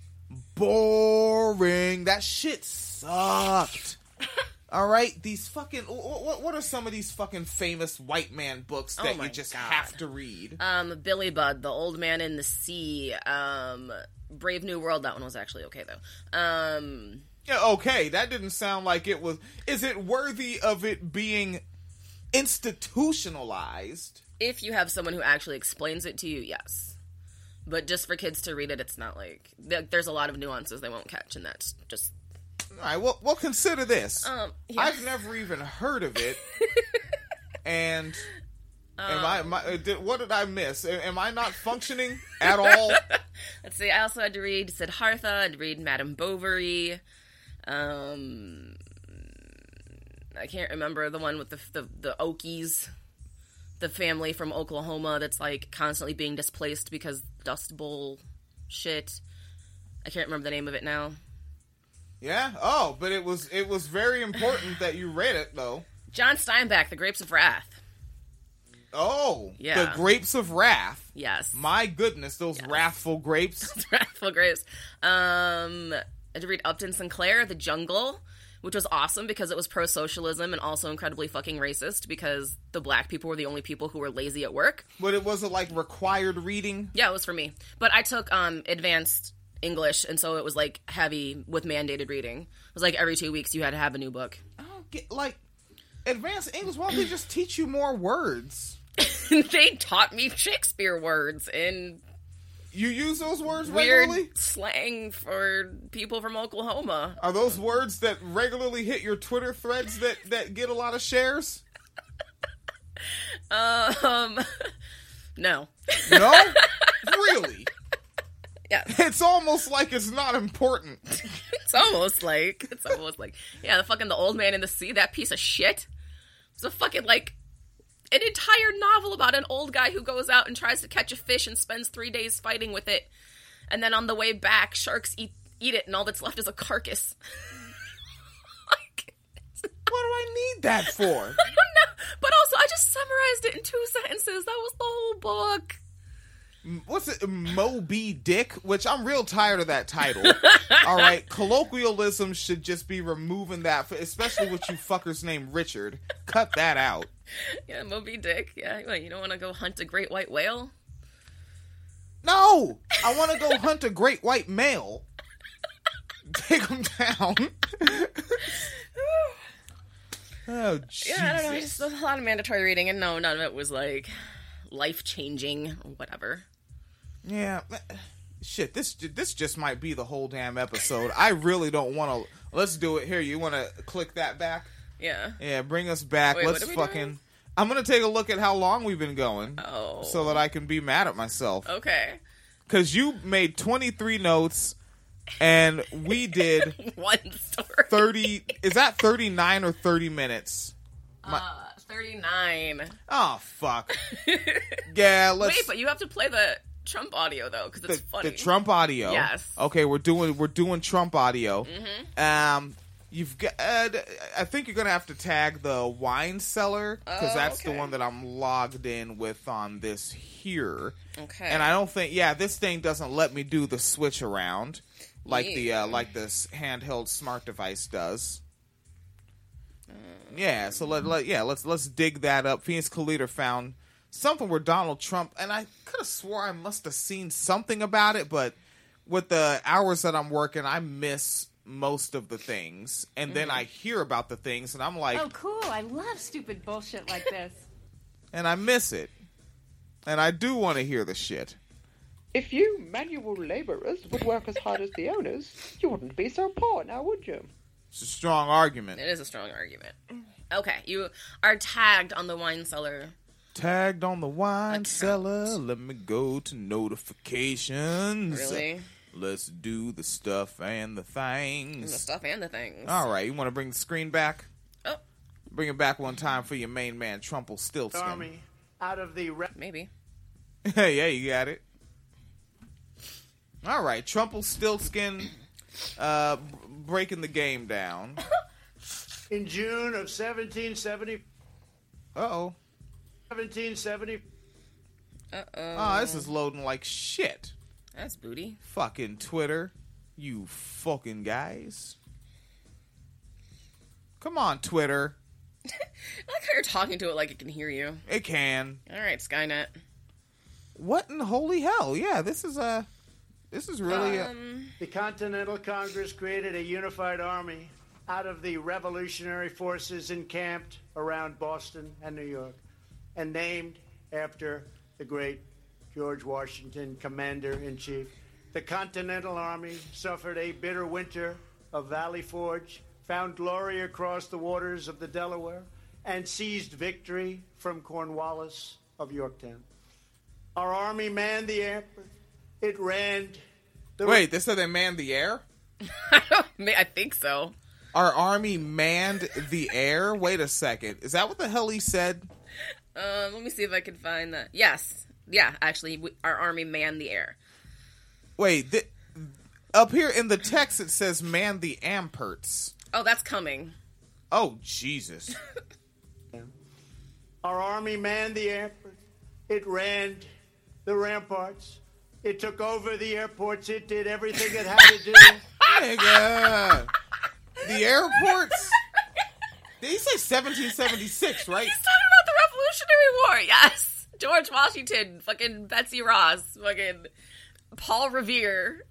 boring. That shit sucked. All right, these fucking... What are some of these fucking famous white man books that you just have to read? Billy Budd, The Old Man in the Sea, Brave New World. That one was actually okay, though. Yeah, okay, that didn't sound like it was... Is it worthy of it being institutionalized? If you have someone who actually explains it to you, yes. But just for kids to read it, it's not like... There's a lot of nuances they won't catch, and that's just... All right, well, consider this. Yeah. I've never even heard of it, and what did I miss? Am I not functioning at all? Let's see. I also had to read Siddhartha. I had to read Madame Bovary. I can't remember the one with the Okies, the family from Oklahoma that's like constantly being displaced because Dust Bowl shit. I can't remember the name of it now. Yeah? Oh, but it was very important that you read it, though. John Steinbeck, The Grapes of Wrath. Oh, yeah. The Grapes of Wrath. Yes. My goodness, those wrathful grapes. Wrathful grapes. I had to read Upton Sinclair, The Jungle, which was awesome because it was pro-socialism and also incredibly fucking racist because the black people were the only people who were lazy at work. But it wasn't, like, required reading? Yeah, it was for me. But I took advanced English, and so it was like heavy with mandated reading. It was like every 2 weeks you had to have a new book. I don't get, like, advanced English, why don't they just teach you more words? They taught me Shakespeare words and you use those words weird regularly? Slang for people from Oklahoma. Are those words that regularly hit your Twitter threads that get a lot of shares? No. No? Really? Yeah. It's almost like it's not important. It's almost like, yeah, the Old Man in the Sea, that piece of shit. It's a fucking, like, an entire novel about an old guy who goes out and tries to catch a fish and spends 3 days fighting with it. And then on the way back, sharks eat it, and all that's left is a carcass. What do I need that for? I don't know. But also, I just summarized it in 2 sentences. That was the whole book. What's it? Moby Dick? Which I'm real tired of that title. All right, colloquialism should just be removing that, especially with you fuckers named Richard. Cut that out. Yeah, Moby Dick. Yeah, what, you don't want to go hunt a great white whale? No! I want to go hunt a great white male. Take him down. Oh, Jesus. Yeah, I don't know. Just a lot of mandatory reading, and no, none of it was, like, life-changing or whatever. Yeah. Shit, this just might be the whole damn episode. I really don't want to... Let's do it. Here, you want to click that back? Yeah. Yeah, bring us back. Wait, Let's what are we fucking... doing? I'm going to take a look at how long we've been going. Oh. So that I can be mad at myself. Okay. Because you made 23 notes. And we did one story. 30. Is that 39 or 30 minutes? 39. Oh, fuck. Yeah, let's... Wait, but you have to play the Trump audio, though, because it's funny. The Trump audio? Yes. Okay, we're doing Trump audio. Mm-hmm. You've got... I think you're going to have to tag the wine cellar, because that's the one that I'm logged in with on this here. Okay. And I don't think... Yeah, this thing doesn't let me do the switch around like this handheld smart device does. Yeah, so let's dig that up. Phoenix Calida found something where Donald Trump, and I could have swore I must have seen something about it, but with the hours that I'm working, I miss most of the things, and then I hear about the things, and I'm like, oh, cool! I love stupid bullshit like this. And I miss it, and I do want to hear the shit. If you manual laborers would work as hard as the owners, you wouldn't be so poor now, would you? It's a strong argument. It is a strong argument. Okay, you are tagged on the wine cellar. Tagged on the wine cellar. Let me go to notifications. Really? Let's do the stuff and the things. The stuff and the things. All right, you want to bring the screen back? Oh. Bring it back one time for your main man, Trumpelstiltskin. Army out of the... Maybe. Yeah, you got it. All right, Trumpelstiltskin breaking the game down. In June of 1770... Uh-oh. 1770... Uh-oh. Oh, this is loading like shit. That's booty. Fucking Twitter. You fucking guys. Come on, Twitter. I like how you're talking to it like it can hear you. It can. All right, Skynet. What in holy hell? Yeah, this is really... The Continental Congress created a unified army out of the revolutionary forces encamped around Boston and New York, and named after the great George Washington, Commander-in-Chief. The Continental Army suffered a bitter winter of Valley Forge, found glory across the waters of the Delaware, and seized victory from Cornwallis of Yorktown. Our army manned the air. It ran... Wait, they said they manned the air? I think so. Our army manned the air? Wait a second. Is that what the hell he said? Let me see if I can find that. Yes. Yeah, actually, our army manned the air. Wait, up here in the text it says man the Amperts. Oh, that's coming. Oh, Jesus. Our army manned the air. It ran the ramparts. It took over the airports. It did everything it had to do. Nigga. The airports? Did he say 1776, right? He's talking about the Revolutionary War, yes. George Washington, fucking Betsy Ross, fucking Paul Revere.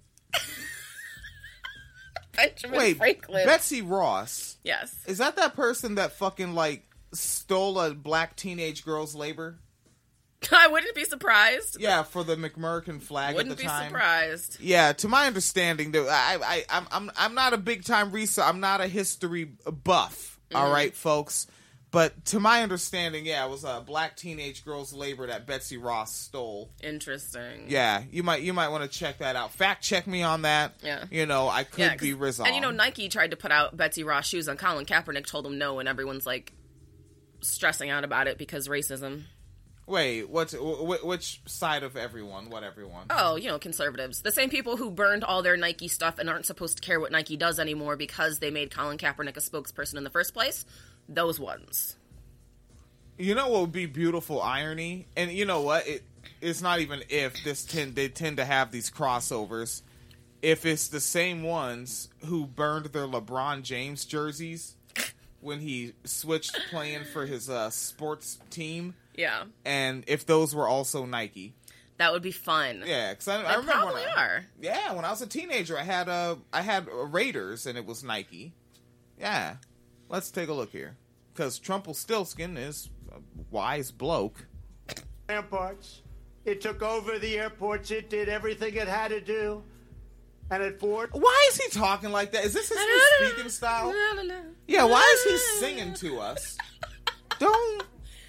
Benjamin Franklin. Betsy Ross? Yes. Is that person that fucking, like, stole a black teenage girl's labor? I wouldn't be surprised. Yeah, for the McMurkin flag wouldn't at the time. Wouldn't be surprised. Yeah, to my understanding, I'm not a big time researcher. I'm not a history buff. All right, folks. But to my understanding, yeah, it was a black teenage girl's labor that Betsy Ross stole. Interesting. Yeah, you might want to check that out. Fact check me on that. Yeah. You know, I could be wrong. And Nike tried to put out Betsy Ross shoes on Colin Kaepernick, told him no, and everyone's like stressing out about it because racism. Wait, which side of everyone? What everyone? Oh, conservatives. The same people who burned all their Nike stuff and aren't supposed to care what Nike does anymore because they made Colin Kaepernick a spokesperson in the first place. Those ones. You know what would be beautiful irony? And you know what? It's not even if. They tend to have these crossovers. If it's the same ones who burned their LeBron James jerseys when he switched playing for his sports team. Yeah. And if those were also Nike. That would be fun. Yeah, because I remember probably are. Yeah, when I was a teenager, I had Raiders, and it was Nike. Yeah. Let's take a look here. Because Trumpelstiltskin is a wise bloke. Ramparts. It took over the airports. It did everything it had to do. And at Fort... Why is he talking like that? Is this his new speaking style? Yeah, why is he singing to us? Don't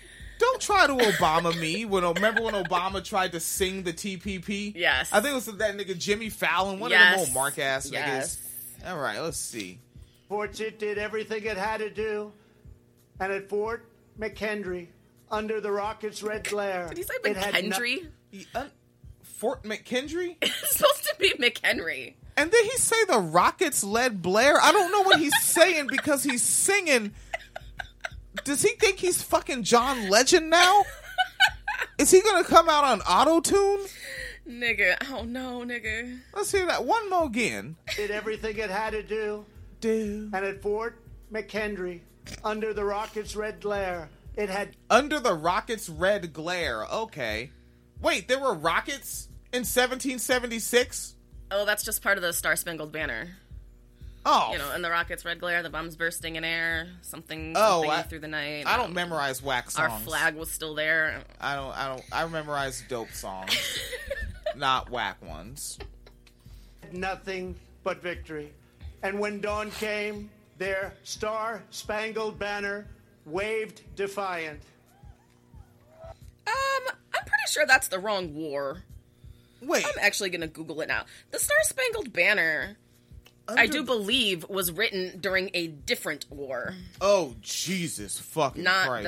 Don't try to Obama me. Remember when Obama tried to sing the TPP? Yes. I think it was that nigga Jimmy Fallon, one of them old Mark ass niggas. All right, let's see. It did everything it had to do, and at Fort McHenry, under the rocket's red glare, Did he say McHenry? Fort McHenry? It's supposed to be McHenry. And then he say the rockets led Blair? I don't know what he's saying because he's singing. Does he think he's fucking John Legend now? Is he gonna come out on auto-tune? Nigga, oh no, nigga. Let's hear that one more again. Did everything it had to do, and at Fort McHenry, under the rocket's red glare, it had... Under the rocket's red glare, okay. Wait, there were rockets in 1776? Oh, that's just part of the Star-Spangled Banner. Oh. You know, and the rocket's red glare, the bombs bursting in air, something through the night. I don't memorize whack songs. Our flag was still there. I memorize dope songs. Not whack ones. Nothing but victory. And when dawn came, their Star-Spangled Banner waved defiant. I'm pretty sure that's the wrong war. Wait. I'm actually gonna Google it now. The Star-Spangled Banner, I do believe, was written during a different war. Oh, Jesus fucking Christ.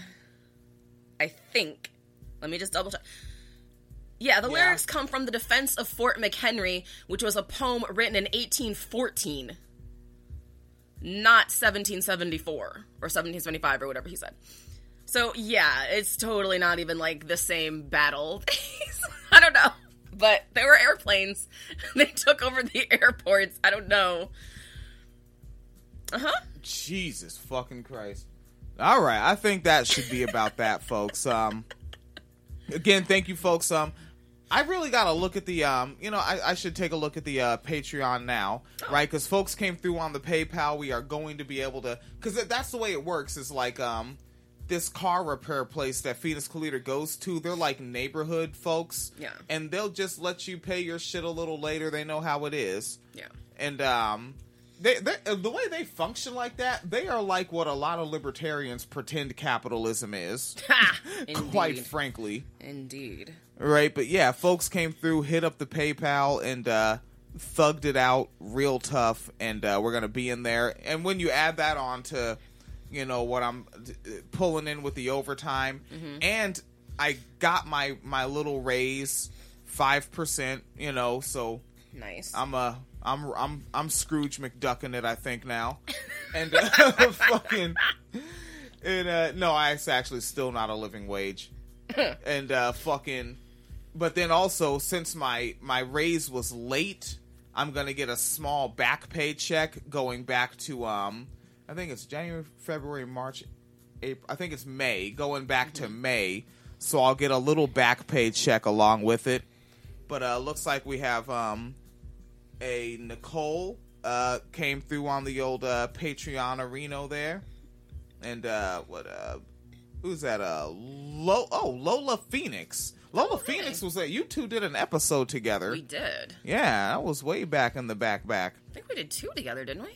I think. Let me just double check. Yeah, the lyrics come from the defense of Fort McHenry, which was a poem written in 1814. Not 1774 or 1775 or whatever he said. So, yeah, it's totally not even, like, the same battle. I don't know. But there were airplanes. They took over the airports. I don't know. Uh-huh. Jesus fucking Christ. All right, I think that should be about that, folks. Again, thank you, folks. I really got to look at the, I should take a look at the Patreon now, right? Because folks came through on the PayPal. We are going to be able to, because that's the way it works, is like, this car repair place that Phoenix Collider goes to, they're like neighborhood folks. Yeah. And they'll just let you pay your shit a little later. They know how it is. Yeah. And, the way they function like that, they are like what a lot of libertarians pretend capitalism is. Quite frankly. Indeed. Right, but yeah, folks came through, hit up the PayPal, and thugged it out real tough, and we're going to be in there. And when you add that on to, what I'm pulling in with the overtime, and I got my little raise, 5%, so... Nice. I'm Scrooge McDucking it, I think now, and fucking, and no, it's actually still not a living wage, and fucking, but then also since my raise was late, I'm gonna get a small back pay check going back to I think it's January, February, March, April. I think it's May, going back to May, so I'll get a little back pay check along with it, but looks like we have a Nicole came through on the old Patreon Reno there, and who's that? Lola Phoenix. Lola Phoenix was that you two did an episode together. We did. Yeah, that was way back in the back. I think we did 2 together, didn't we?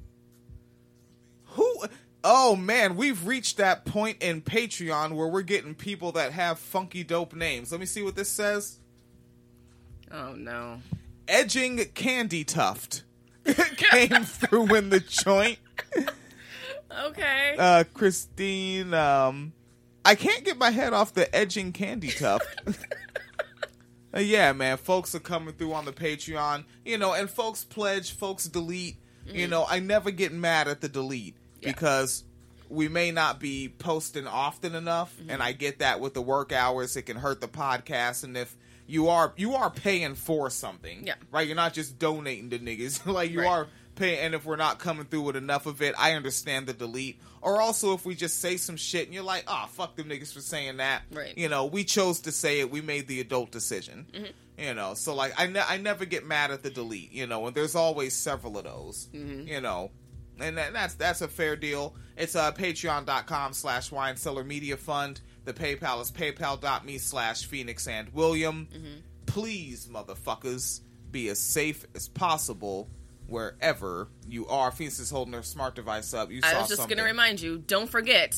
Who? Oh man, we've reached that point in Patreon where we're getting people that have funky dope names. Let me see what this says. Oh no. Edging Candy Tuft came through in the joint. Okay. Christine, I can't get my head off the Edging Candy Tuft. Yeah, man, folks are coming through on the Patreon, and folks pledge, folks delete. I never get mad at the delete because we may not be posting often enough, and I get that with the work hours, it can hurt the podcast, and if you are paying for something, right? You're not just donating to niggas. Like, you are paying, and if we're not coming through with enough of it, I understand the delete. Or also, if we just say some shit, and you're like, fuck them niggas for saying that. Right. We chose to say it. We made the adult decision. So, like, I never get mad at the delete, and there's always several of those, and that's a fair deal. It's patreon.com/Wine Cellar Media Fund. The PayPal is paypal.me/PhoenixandWilliam. Please, motherfuckers, be as safe as possible wherever you are. Phoenix is holding her smart device up. I was just going to remind you, don't forget,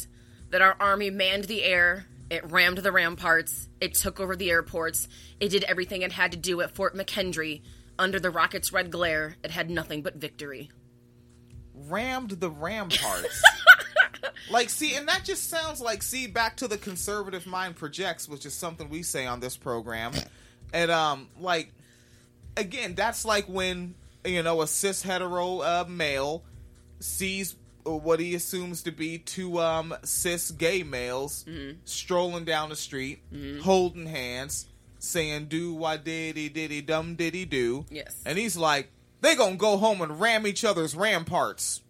that our army manned the air, it rammed the ramparts, it took over the airports, it did everything it had to do at Fort McHenry. Under the rocket's red glare, it had nothing but victory. Rammed the ramparts. Like, see, and that just sounds like, see, back to the conservative mind projects, which is something we say on this program. And, like, again, that's like when, you know, a cis-hetero male sees what he assumes to be two cis gay males strolling down the street, holding hands, saying, do why diddy diddy dum diddy do. Yes. And he's like, they gonna go home and ram each other's ramparts.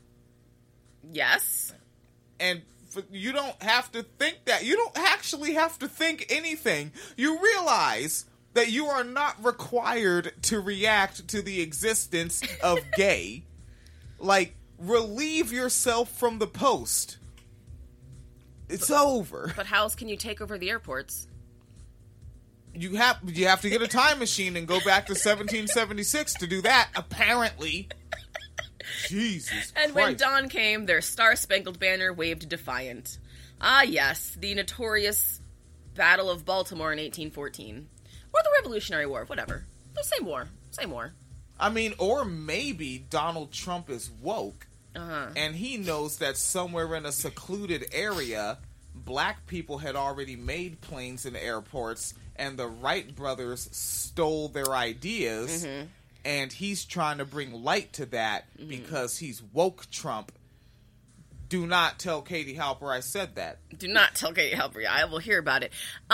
Yes. And you don't have to think that. You don't actually have to think anything. You realize that you are not required to react to the existence of gay. Like, relieve yourself from the post. It's over. But how else can you take over the airports? You have to get a time machine and go back to 1776 to do that, apparently. Jesus And Christ. when dawn came, their star-spangled banner waved defiant. Ah, yes, the notorious Battle of Baltimore in 1814. Or the Revolutionary War, whatever. The same war. Same war. I mean, or maybe Donald Trump is woke, and he knows that somewhere in a secluded area, black people had already made planes and airports, and the Wright brothers stole their ideas, and he's trying to bring light to that because he's woke Trump. Do not tell Katie Halper I said that. Do not tell Katie Halper. I will hear about it.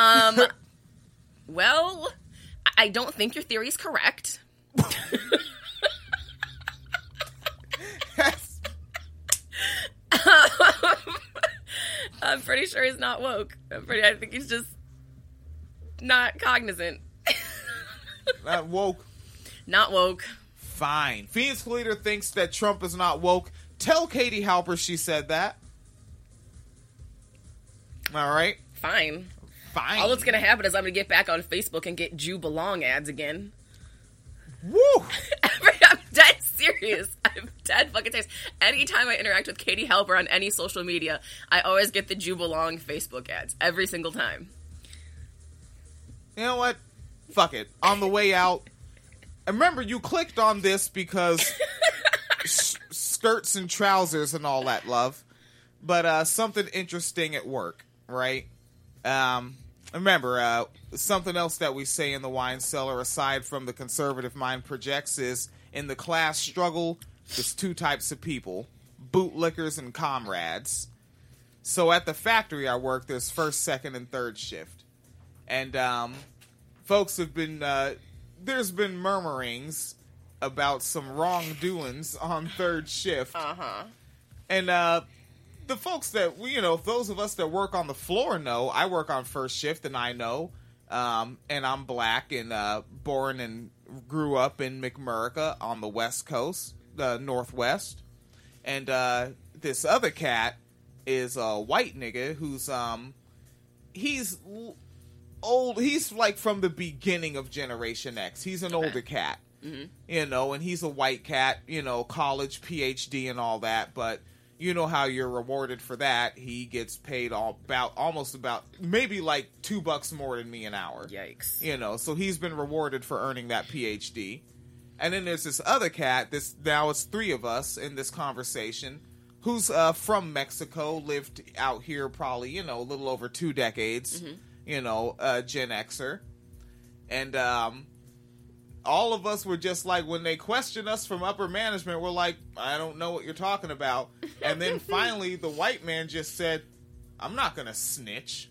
Well, I don't think your theory is correct. I'm pretty sure he's not woke. I think he's just not cognizant. Not woke. Not woke. Fine. Phoenix Leader thinks that Trump is not woke. Tell Katie Halper she said that. All right. Fine. Fine. All that's going to happen is I'm going to get back on Facebook and get Jew Belong ads again. Woo! I'm dead serious. I'm dead fucking serious. Anytime I interact with Katie Halper on any social media, I always get the Jew Belong Facebook ads. Every single time. You know what? Fuck it. On the way out, and remember, you clicked on this because skirts and trousers and all that, love. But something interesting at work, right? Remember, something else that we say in the wine cellar, aside from the conservative mind projects, is in the class struggle, there's two types of people, bootlickers and comrades. So at the factory I work, there's first, second, and third shift. And folks have been, there's been murmurings about some wrongdoings on third shift. And the folks that, those of us that work on the floor know. I work on first shift, and I know. And I'm black and born and grew up in McMurrica on the West Coast, the Northwest. And this other cat is a white nigga who's, he's old. He's like from the beginning of Generation X. He's an older cat, and he's a white cat, college, PhD and all that, but you know how you're rewarded for that. He gets paid almost about maybe like $2 more than me an hour. Yikes. So he's been rewarded for earning that PhD. And then there's this other cat, now it's three of us in this conversation, who's from Mexico, lived out here probably, a little over 2 decades, Gen Xer. And all of us were just like, when they questioned us from upper management, we're like, I don't know what you're talking about. And then finally, the white man just said, I'm not going to snitch.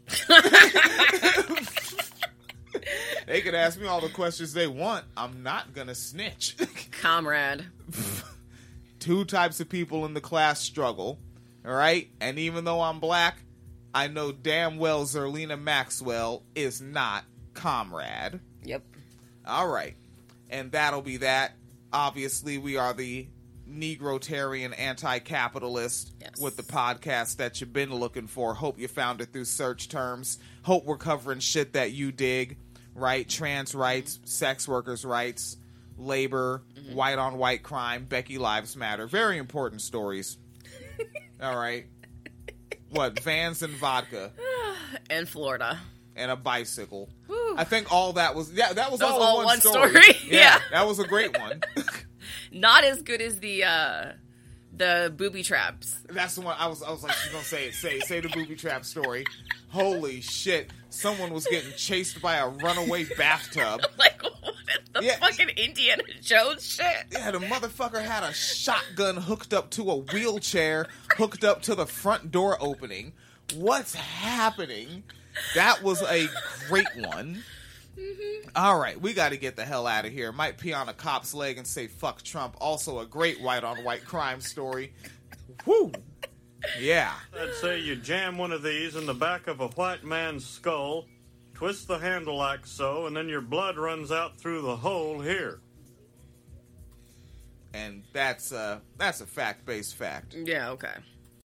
They could ask me all the questions they want. I'm not going to snitch. Comrade. 2 types of people in the class struggle. All right? And even though I'm black, I know damn well Zerlina Maxwell is not comrade. Yep. All right. And that'll be that. Obviously, we are the Negrotarian anti-capitalist with the podcast that you've been looking for. Hope you found it through search terms. Hope we're covering shit that you dig, right? Trans rights, sex workers' rights, labor, white-on-white crime, Becky Lives Matter. Very important stories. All right. What, Vans and vodka. In Florida. And a bicycle. Whew. I think all that was... Yeah, that was That was all all one story. story. Yeah, Yeah. that was a great one. Not as good as the booby traps. That's the one I was like, she's gonna say it. Say the booby trap story. Holy shit. Someone was getting chased by a runaway bathtub. Like, what the fucking Indiana Jones shit? Yeah, the motherfucker had a shotgun hooked up to a wheelchair, hooked up to the front door opening. What's happening? That was a great one. Mm-hmm. All right, we got to get the hell out of here. Might pee on a cop's leg and say fuck Trump. Also a great white-on-white crime story. Whew. Yeah. I'd say you jam one of these in the back of a white man's skull, twist the handle like so, and then your blood runs out through the hole here. And that's a fact-based fact. Yeah, okay.